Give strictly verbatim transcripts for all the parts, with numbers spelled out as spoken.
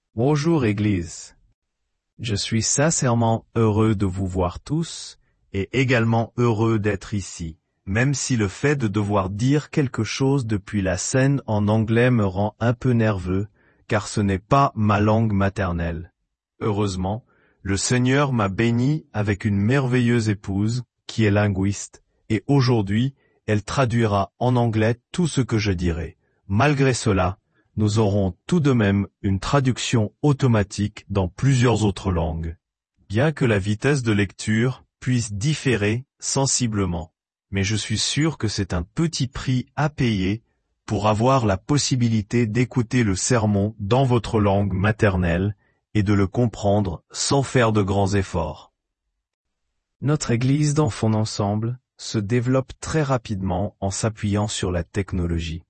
Bonjour Église. Je suis sincèrement heureux de vous voir tous, et également heureux d'être ici, même si le fait de devoir dire quelque chose depuis la scène en anglais me rend un peu nerveux, car ce n'est pas ma langue maternelle. Heureusement, le Seigneur m'a béni avec une merveilleuse épouse, qui est linguiste, et aujourd'hui, elle traduira en anglais tout ce que je dirai. Malgré cela, nous aurons tout de même une traduction automatique dans plusieurs autres langues. Bien que la vitesse de lecture puisse différer sensiblement, mais je suis sûr que c'est un petit prix à payer pour avoir la possibilité d'écouter le sermon dans votre langue maternelle et de le comprendre sans faire de grands efforts. Notre Église dans son ensemble se développe très rapidement en s'appuyant sur la technologie.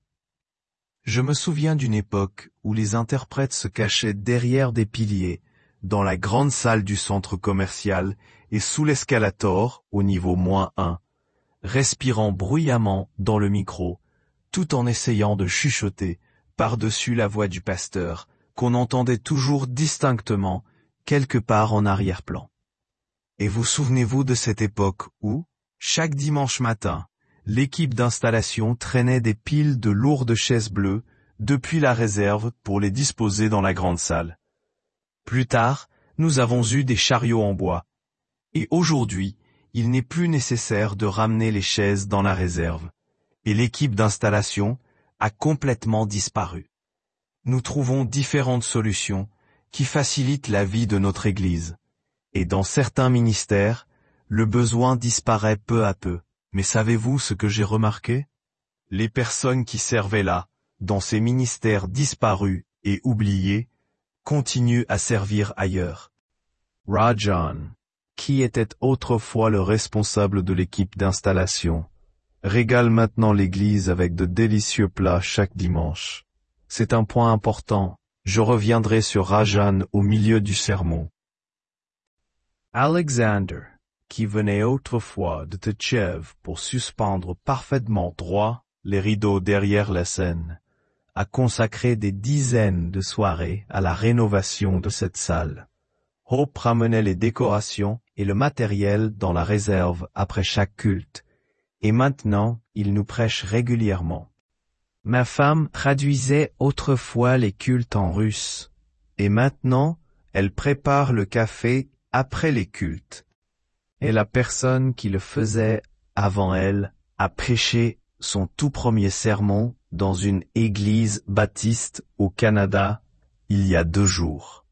Je me souviens d'une époque où les interprètes se cachaient derrière des piliers, dans la grande salle du centre commercial et sous l'escalator au niveau moins un, respirant bruyamment dans le micro, tout en essayant de chuchoter par-dessus la voix du pasteur, qu'on entendait toujours distinctement quelque part en arrière-plan. Et vous souvenez-vous de cette époque où, chaque dimanche matin, l'équipe d'installation traînait des piles de lourdes chaises bleues depuis la réserve pour les disposer dans la grande salle. Plus tard, nous avons eu des chariots en bois. Et aujourd'hui, il n'est plus nécessaire de ramener les chaises dans la réserve. Et l'équipe d'installation a complètement disparu. Nous trouvons différentes solutions qui facilitent la vie de notre Église. Et dans certains ministères, le besoin disparaît peu à peu. Mais savez-vous ce que j'ai remarqué? Les personnes qui servaient là, dans ces ministères disparus et oubliés, continuent à servir ailleurs. Rajan, qui était autrefois le responsable de l'équipe d'installation, régale maintenant l'Église avec de délicieux plats chaque dimanche. C'est un point important, je reviendrai sur Rajan au milieu du sermon. Alexander, qui venait autrefois de Tchév pour suspendre parfaitement droit les rideaux derrière la scène, a consacré des dizaines de soirées à la rénovation de cette salle. Hope ramenait les décorations et le matériel dans la réserve après chaque culte, et maintenant il nous prêche régulièrement. Ma femme traduisait autrefois les cultes en russe, et maintenant elle prépare le café après les cultes. Et la personne qui le faisait avant elle a prêché son tout premier sermon dans une église baptiste au Canada il y a deux jours.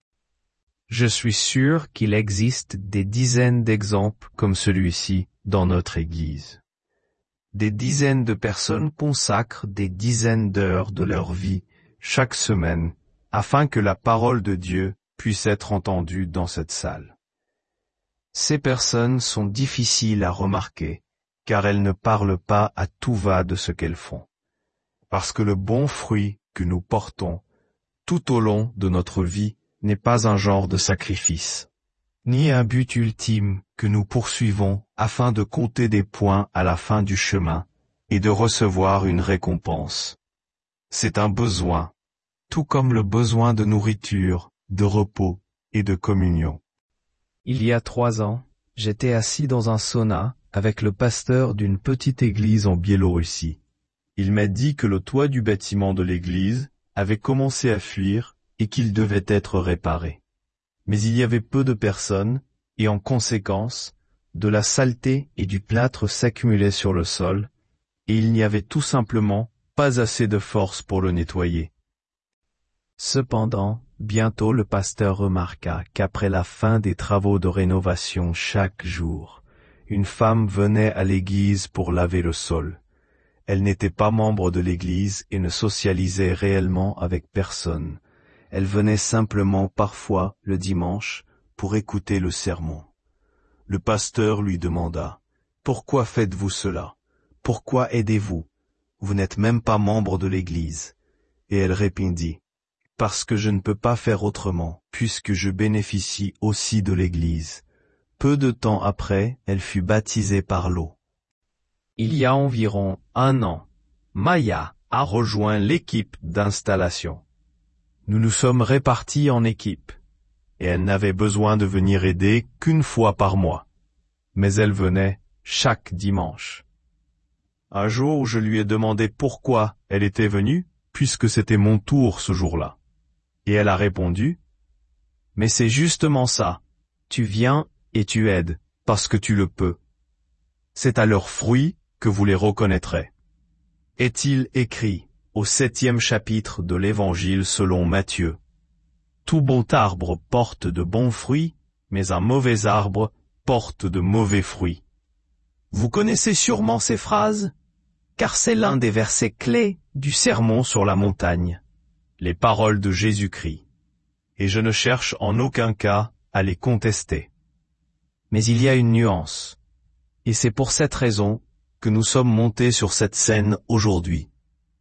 Je suis sûr qu'il existe des dizaines d'exemples comme celui-ci dans notre église. Des dizaines de personnes consacrent des dizaines d'heures de leur vie chaque semaine afin que la parole de Dieu puisse être entendue dans cette salle. Ces personnes sont difficiles à remarquer, car elles ne parlent pas à tout va de ce qu'elles font. Parce que le bon fruit que nous portons tout au long de notre vie n'est pas un genre de sacrifice, ni un but ultime que nous poursuivons afin de compter des points à la fin du chemin et de recevoir une récompense. C'est un besoin, tout comme le besoin de nourriture, de repos et de communion. Il y a trois ans, j'étais assis dans un sauna avec le pasteur d'une petite église en Biélorussie. Il m'a dit que le toit du bâtiment de l'église avait commencé à fuir et qu'il devait être réparé. Mais il y avait peu de personnes et en conséquence, de la saleté et du plâtre s'accumulaient sur le sol et il n'y avait tout simplement pas assez de force pour le nettoyer. Cependant, bientôt le pasteur remarqua qu'après la fin des travaux de rénovation chaque jour, une femme venait à l'église pour laver le sol. Elle n'était pas membre de l'église et ne socialisait réellement avec personne. Elle venait simplement parfois le dimanche pour écouter le sermon. Le pasteur lui demanda « Pourquoi faites-vous cela? Pourquoi aidez-vous? Vous n'êtes même pas membre de l'église. » Et elle répondit « Parce que je ne peux pas faire autrement, puisque je bénéficie aussi de l'église. » Peu de temps après, elle fut baptisée par l'eau. Il y a environ un an, Maya a rejoint l'équipe d'installation. Nous nous sommes répartis en équipes, et elle n'avait besoin de venir aider qu'une fois par mois. Mais elle venait chaque dimanche. Un jour, je lui ai demandé pourquoi elle était venue, puisque c'était mon tour ce jour-là. Et elle a répondu, « Mais c'est justement ça. Tu viens et tu aides, parce que tu le peux. C'est à leurs fruits que vous les reconnaîtrez. » Est-il écrit au septième chapitre de l'Évangile selon Matthieu. Tout bon arbre porte de bons fruits, mais un mauvais arbre porte de mauvais fruits. Vous connaissez sûrement ces phrases, car c'est l'un des versets clés du Sermon sur la montagne, les paroles de Jésus-Christ. Et je ne cherche en aucun cas à les contester. Mais il y a une nuance, et c'est pour cette raison que nous sommes montés sur cette scène aujourd'hui.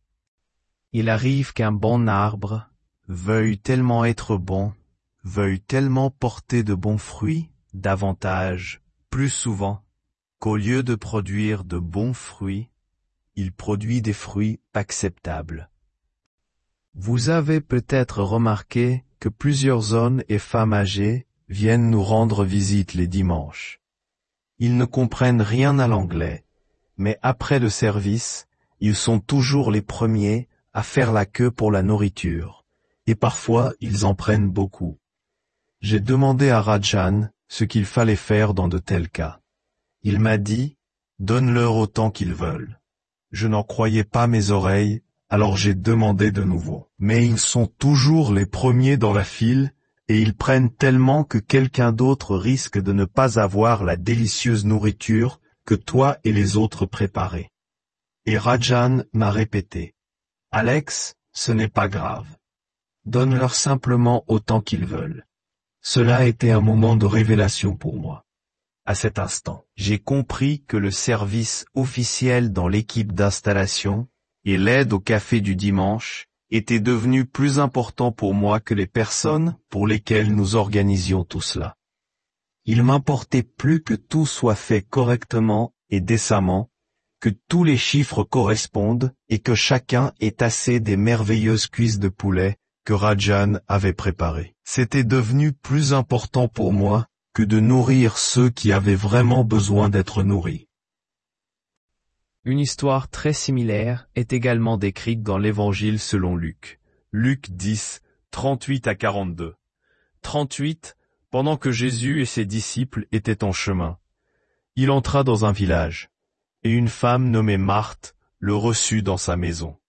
Il arrive qu'un bon arbre veuille tellement être bon, veuille tellement porter de bons fruits, davantage, plus souvent, qu'au lieu de produire de bons fruits, il produit des fruits acceptables. Vous avez peut-être remarqué que plusieurs hommes et femmes âgés viennent nous rendre visite les dimanches. Ils ne comprennent rien à l'anglais, mais après le service, ils sont toujours les premiers à faire la queue pour la nourriture, et parfois ils en prennent beaucoup. J'ai demandé à Rajan ce qu'il fallait faire dans de tels cas. Il m'a dit, donne-leur autant qu'ils veulent. Je n'en croyais pas mes oreilles, alors j'ai demandé de nouveau. Mais ils sont toujours les premiers dans la file, et ils prennent tellement que quelqu'un d'autre risque de ne pas avoir la délicieuse nourriture que toi et les autres préparez. Et Rajan m'a répété, Alex, ce n'est pas grave. Donne-leur simplement autant qu'ils veulent. Cela a été un moment de révélation pour moi. À cet instant, j'ai compris que le service officiel dans l'équipe d'installation et l'aide au café du dimanche était devenu plus important pour moi que les personnes pour lesquelles nous organisions tout cela. Il m'importait plus que tout soit fait correctement et décemment, que tous les chiffres correspondent et que chacun ait assez des merveilleuses cuisses de poulet que Rajan avait préparées. C'était devenu plus important pour moi que de nourrir ceux qui avaient vraiment besoin d'être nourris. Une histoire très similaire est également décrite dans l'Évangile selon Luc. Luc dix, trente-huit à quarante-deux. trente-huit, pendant que Jésus et ses disciples étaient en chemin, il entra dans un village, et une femme nommée Marthe le reçut dans sa maison.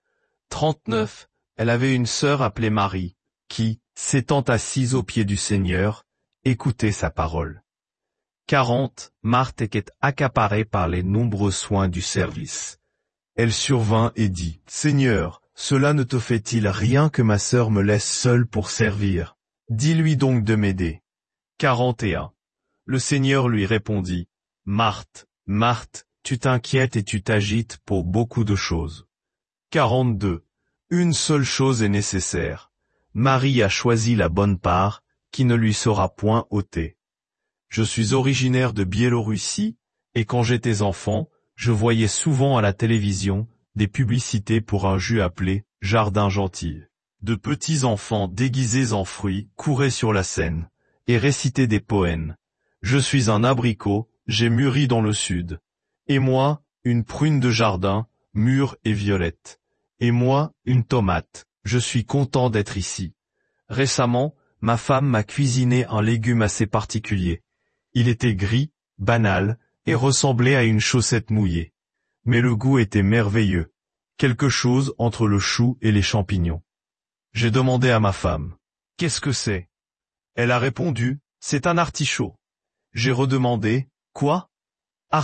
trente-neuf, elle avait une sœur appelée Marie, qui, s'étant assise aux pieds du Seigneur, écoutait sa parole. quarante, Marthe était accaparée par les nombreux soins du service. Elle survint et dit, « Seigneur, cela ne te fait-il rien que ma sœur me laisse seule pour servir? Dis-lui donc de m'aider. » quarante et un. Le Seigneur lui répondit, « Marthe, Marthe, tu t'inquiètes et tu t'agites pour beaucoup de choses. » quarante-deux. Une seule chose est nécessaire. Marie a choisi la bonne part, qui ne lui sera point ôtée. Je suis originaire de Biélorussie, et quand j'étais enfant, je voyais souvent à la télévision des publicités pour un jus appelé « Jardin gentil ». De petits enfants déguisés en fruits couraient sur la scène, et récitaient des poèmes. « Je suis un abricot, j'ai mûri dans le sud. Et moi, une prune de jardin, mûre et violette. Et moi, une tomate, je suis content d'être ici. Récemment, ma femme m'a cuisiné un légume assez particulier. Il était gris, banal, et ressemblait à une chaussette mouillée. Mais le goût était merveilleux, quelque chose entre le chou et les champignons. J'ai demandé à ma femme, « Qu'est-ce que c'est ?» Elle a répondu, « C'est un artichaut. » J'ai redemandé, « Quoi ?»« Artichaut »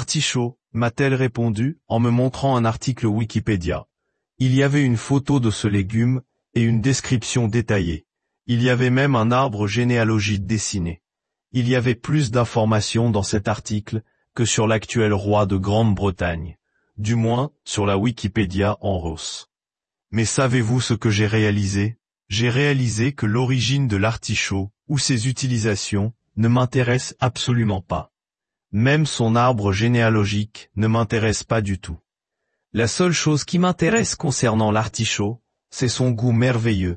m'a-t-elle répondu en me montrant un article Wikipédia. Il y avait une photo de ce légume et une description détaillée. Il y avait même un arbre généalogique dessiné. Il y avait plus d'informations dans cet article que sur l'actuel roi de Grande-Bretagne, du moins sur la Wikipédia en russe. Mais savez-vous ce que j'ai réalisé? J'ai réalisé que l'origine de l'artichaut, ou ses utilisations, ne m'intéresse absolument pas. Même son arbre généalogique ne m'intéresse pas du tout. La seule chose qui m'intéresse concernant l'artichaut, c'est son goût merveilleux,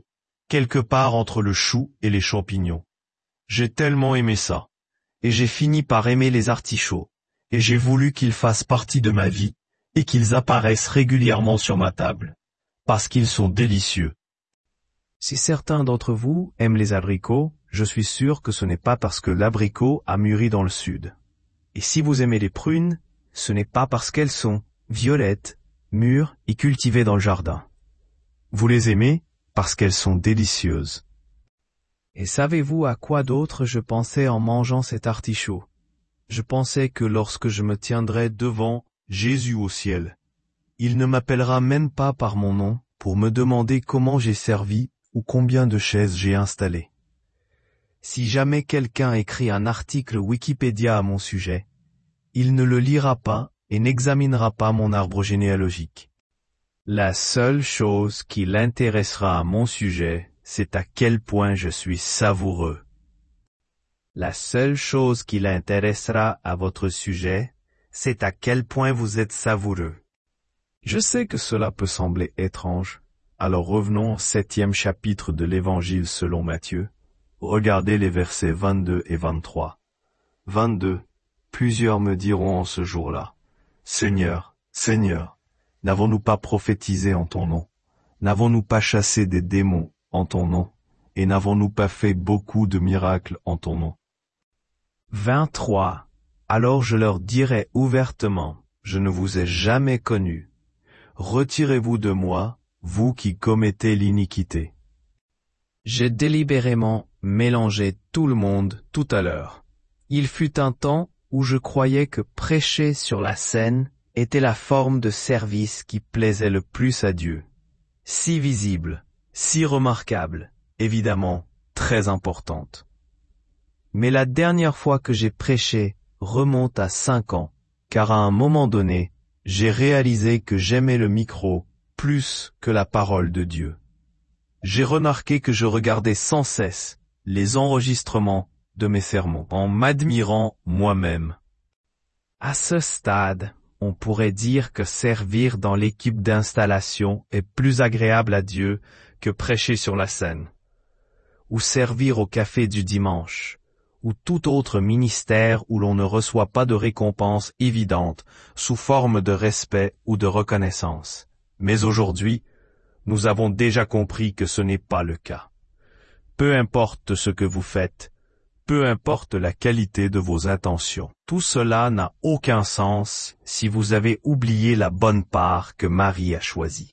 quelque part entre le chou et les champignons. J'ai tellement aimé ça. Et j'ai fini par aimer les artichauts. Et j'ai voulu qu'ils fassent partie de ma vie, et qu'ils apparaissent régulièrement sur ma table. Parce qu'ils sont délicieux. Si certains d'entre vous aiment les abricots, je suis sûr que ce n'est pas parce que l'abricot a mûri dans le sud. Et si vous aimez les prunes, ce n'est pas parce qu'elles sont violettes, mûres et cultivées dans le jardin. Vous les aimez parce qu'elles sont délicieuses. Et savez-vous à quoi d'autre je pensais en mangeant cet artichaut? Je pensais que lorsque je me tiendrais devant Jésus au ciel, il ne m'appellera même pas par mon nom pour me demander comment j'ai servi ou combien de chaises j'ai installées. Si jamais quelqu'un écrit un article Wikipédia à mon sujet, il ne le lira pas et n'examinera pas mon arbre généalogique. La seule chose qui l'intéressera à mon sujet, c'est à quel point je suis savoureux. La seule chose qui l'intéressera à votre sujet, c'est à quel point vous êtes savoureux. Je sais que cela peut sembler étrange, alors revenons au septième chapitre de l'Évangile selon Matthieu. Regardez les versets vingt-deux et vingt-trois. vingt-deux. Plusieurs me diront en ce jour-là, « Seigneur, Seigneur, n'avons-nous pas prophétisé en ton nom? N'avons-nous pas chassé des démons en ton nom? Et n'avons-nous pas fait beaucoup de miracles en ton nom? » vingt-trois. Alors je leur dirai ouvertement, je ne vous ai jamais connus. Retirez-vous de moi, vous qui commettez l'iniquité. J'ai délibérément mélangé tout le monde tout à l'heure. Il fut un temps où je croyais que prêcher sur la scène était la forme de service qui plaisait le plus à Dieu. Si visible, si remarquable, évidemment, très importante. Mais la dernière fois que j'ai prêché remonte à cinq ans, car à un moment donné, j'ai réalisé que j'aimais le micro plus que la parole de Dieu. J'ai remarqué que je regardais sans cesse les enregistrements de mes sermons, en m'admirant moi-même. À ce stade, on pourrait dire que servir dans l'équipe d'installation est plus agréable à Dieu que prêcher sur la scène, ou servir au café du dimanche, ou tout autre ministère où l'on ne reçoit pas de récompense évidente sous forme de respect ou de reconnaissance. Mais aujourd'hui, nous avons déjà compris que ce n'est pas le cas. Peu importe ce que vous faites, peu importe la qualité de vos intentions, tout cela n'a aucun sens si vous avez oublié la bonne part que Marie a choisie.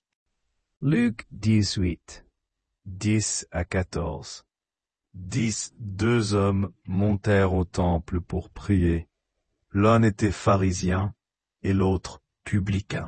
Luc dix-huit, dix à quatorze. Dix, deux hommes montèrent au temple pour prier. L'un était pharisien et l'autre publicain.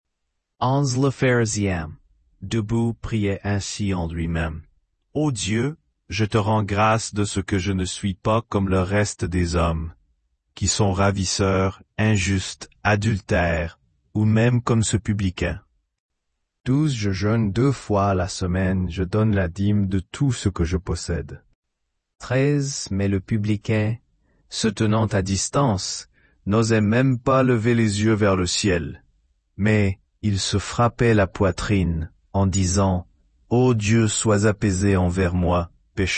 Onze le pharisien, debout, priait ainsi en lui-même. Ô Dieu, je te rends grâce de ce que je ne suis pas comme le reste des hommes, qui sont ravisseurs, injustes, adultères, ou même comme ce publicain. Douze, je jeûne deux fois la semaine, je donne la dîme de tout ce que je possède. Treize, mais le publicain, se tenant à distance, n'osait même pas lever les yeux vers le ciel, mais il se frappait la poitrine en disant « Ô Dieu, sois apaisé envers moi, pécheur. »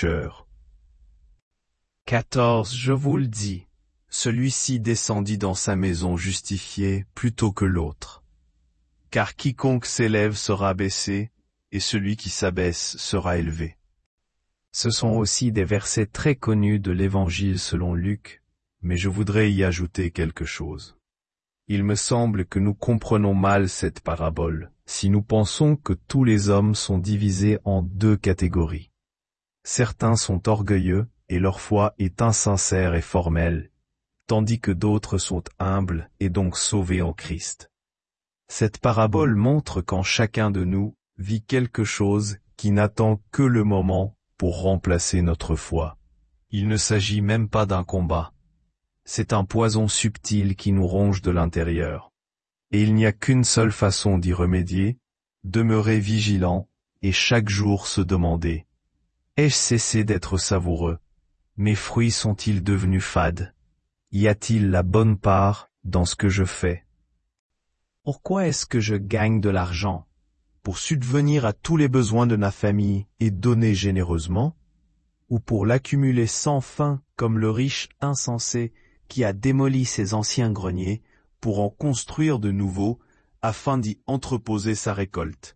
Quatorze, je vous le dis, celui-ci descendit dans sa maison justifié plutôt que l'autre. Car quiconque s'élève sera baissé, et celui qui s'abaisse sera élevé. Ce sont aussi des versets très connus de l'Évangile selon Luc, mais je voudrais y ajouter quelque chose. Il me semble que nous comprenons mal cette parabole, si nous pensons que tous les hommes sont divisés en deux catégories. Certains sont orgueilleux, et leur foi est insincère et formelle, tandis que d'autres sont humbles et donc sauvés en Christ. Cette parabole montre qu'en chacun de nous vit quelque chose qui n'attend que le moment pour remplacer notre foi. Il ne s'agit même pas d'un combat. C'est un poison subtil qui nous ronge de l'intérieur. Et il n'y a qu'une seule façon d'y remédier, demeurer vigilant et chaque jour se demander « Ai-je cessé d'être savoureux? Mes fruits sont-ils devenus fades? Y a-t-il la bonne part dans ce que je fais? Pourquoi est-ce que je gagne de l'argent? pour subvenir à tous les besoins de ma famille et donner généreusement, ou pour l'accumuler sans fin comme le riche insensé qui a démoli ses anciens greniers pour en construire de nouveaux afin d'y entreposer sa récolte?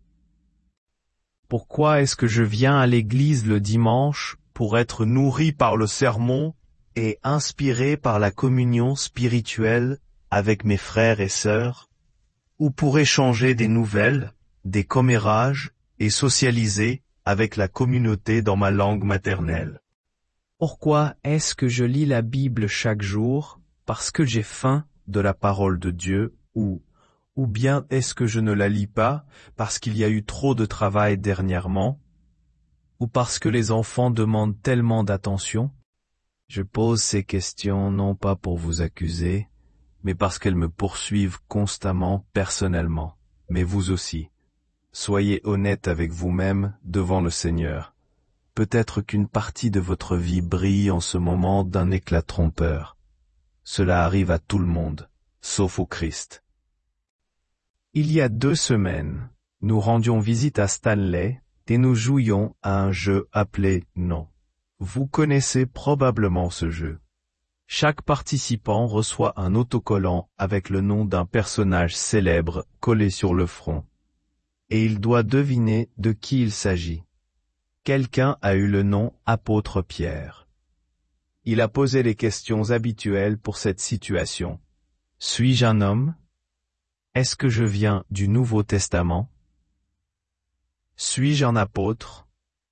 Pourquoi est-ce que je viens à l'église le dimanche pour être nourri par le sermon et inspiré par la communion spirituelle avec mes frères et sœurs, ou pour échanger des nouvelles, des commérages et socialiser avec la communauté dans ma langue maternelle? Pourquoi est-ce que je lis la Bible chaque jour parce que j'ai faim de la parole de Dieu, ou ou bien est-ce que je ne la lis pas parce qu'il y a eu trop de travail dernièrement, ou parce que les enfants demandent tellement d'attention? Je pose ces questions non pas pour vous accuser, mais parce qu'elles me poursuivent constamment personnellement, mais vous aussi. Soyez honnête avec vous-même devant le Seigneur. Peut-être qu'une partie de votre vie brille en ce moment d'un éclat trompeur. Cela arrive à tout le monde, sauf au Christ. Il y a deux semaines, nous rendions visite à Stanley et nous jouions à un jeu appelé Non. Vous connaissez probablement ce jeu. Chaque participant reçoit un autocollant avec le nom d'un personnage célèbre collé sur le front. Et il doit deviner de qui il s'agit. Quelqu'un a eu le nom Apôtre Pierre. Il a posé les questions habituelles pour cette situation. Suis-je un homme? Est-ce que je viens du Nouveau Testament? Suis-je un apôtre?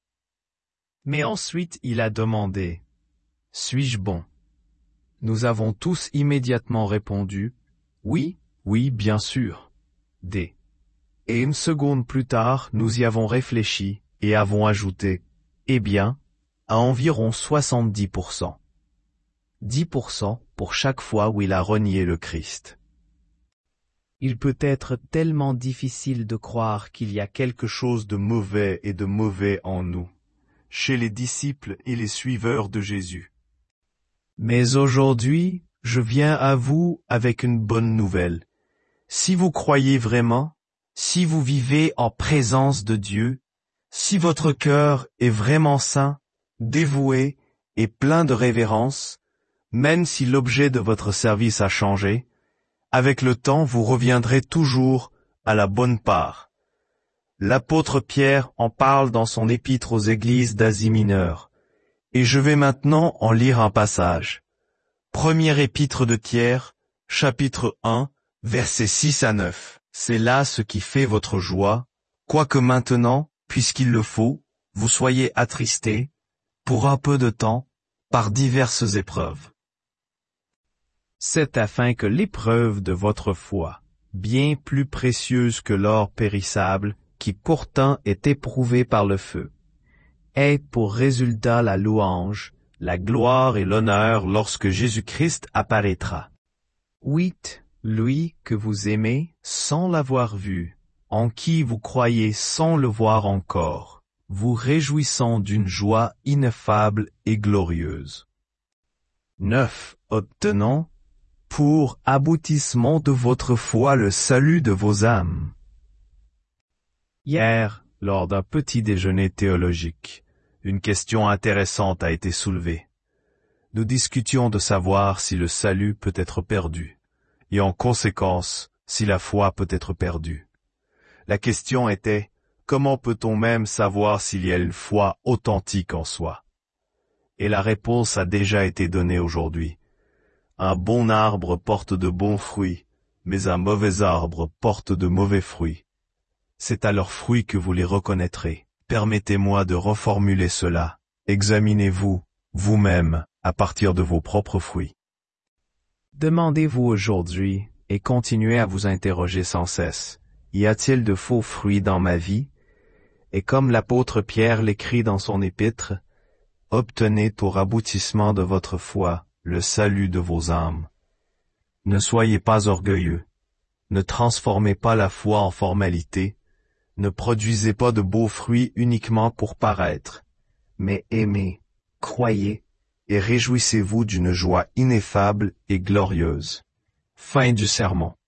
Mais ensuite il a demandé, suis-je bon? Nous avons tous immédiatement répondu, oui, oui, bien sûr. D. Et une seconde plus tard, nous y avons réfléchi et avons ajouté, eh bien, à environ soixante-dix pour cent. dix pour cent pour chaque fois où il a renié le Christ. Il peut être tellement difficile de croire qu'il y a quelque chose de mauvais et de mauvais en nous, chez les disciples et les suiveurs de Jésus. Mais aujourd'hui, je viens à vous avec une bonne nouvelle. Si vous croyez vraiment, si vous vivez en présence de Dieu, si votre cœur est vraiment saint, dévoué et plein de révérence, même si l'objet de votre service a changé, avec le temps vous reviendrez toujours à la bonne part. L'apôtre Pierre en parle dans son épître aux églises d'Asie mineure, et je vais maintenant en lire un passage. Première épître de Pierre, chapitre un, versets six à neuf. C'est là ce qui fait votre joie, quoique maintenant, puisqu'il le faut, vous soyez attristés, pour un peu de temps, par diverses épreuves. C'est afin que l'épreuve de votre foi, bien plus précieuse que l'or périssable, qui pourtant est éprouvé par le feu, ait pour résultat la louange, la gloire et l'honneur lorsque Jésus-Christ apparaîtra. huit. Lui que vous aimez sans l'avoir vu, en qui vous croyez sans le voir encore, vous réjouissant d'une joie ineffable et glorieuse. neuf. Obtenant, pour aboutissement de votre foi le salut de vos âmes. Hier, lors d'un petit déjeuner théologique, une question intéressante a été soulevée. Nous discutions de savoir si le salut peut être perdu, et en conséquence, si la foi peut être perdue. La question était, comment peut-on même savoir s'il y a une foi authentique en soi? Et la réponse a déjà été donnée aujourd'hui. Un bon arbre porte de bons fruits, mais un mauvais arbre porte de mauvais fruits. C'est à leurs fruits que vous les reconnaîtrez. Permettez-moi de reformuler cela. Examinez-vous, vous-même, à partir de vos propres fruits. Demandez-vous aujourd'hui, et continuez à vous interroger sans cesse, y a-t-il de faux fruits dans ma vie? Et comme l'apôtre Pierre l'écrit dans son épître, obtenez pour aboutissement de votre foi le salut de vos âmes. Ne soyez pas orgueilleux. Ne transformez pas la foi en formalité. Ne produisez pas de beaux fruits uniquement pour paraître. Mais aimez, croyez, et réjouissez-vous d'une joie ineffable et glorieuse. Fin du sermon.